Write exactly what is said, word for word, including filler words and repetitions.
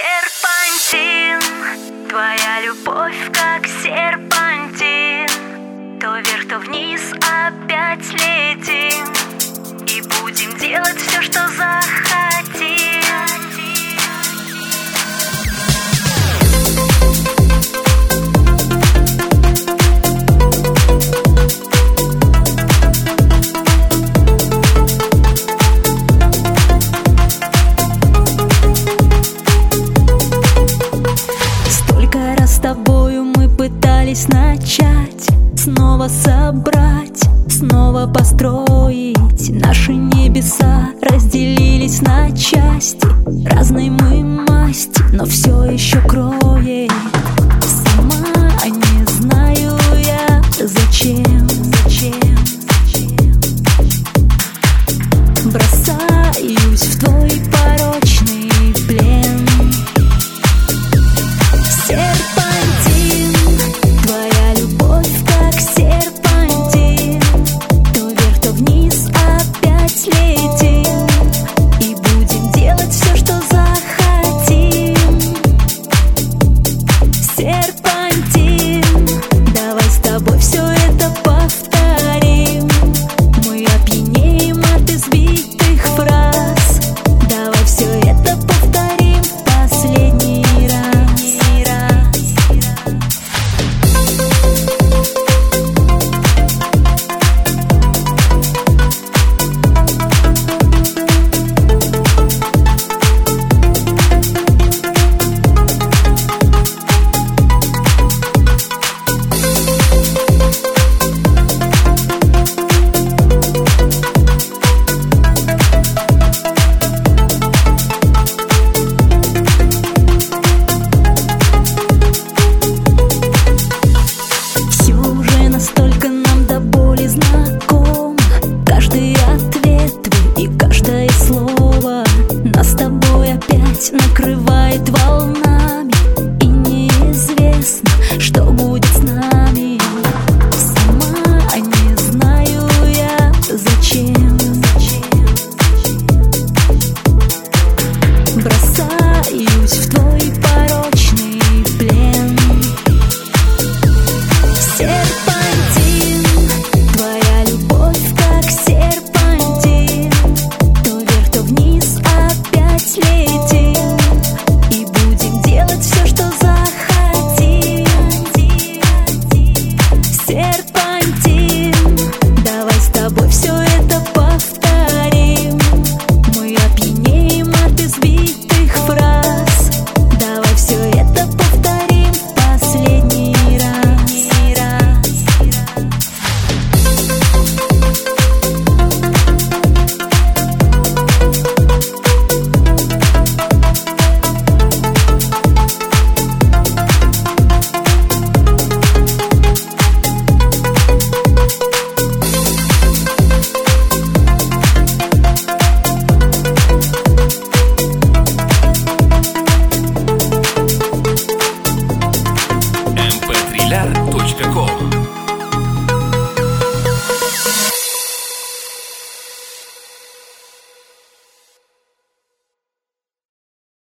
Серпантин, твоя любовь как серпантин, то вверх, то вниз опять летим, и будем делать все, что захотим. С тобою мы пытались начать, снова собрать, снова построить. Наши небеса разделились на части, разной мы масти, но все еще кроет. Сама не знаю я, зачем, зачем, зачем бросаюсь в твой порочный плен. Накрывает волнами, и неизвестно, что будет с нами. Сама не знаю я, зачем, зачем, зачем бросаюсь в твой порочный плен. Серпантин, твоя любовь как серпантин, то вверх, то вниз опять летит. эм пэ три точка ком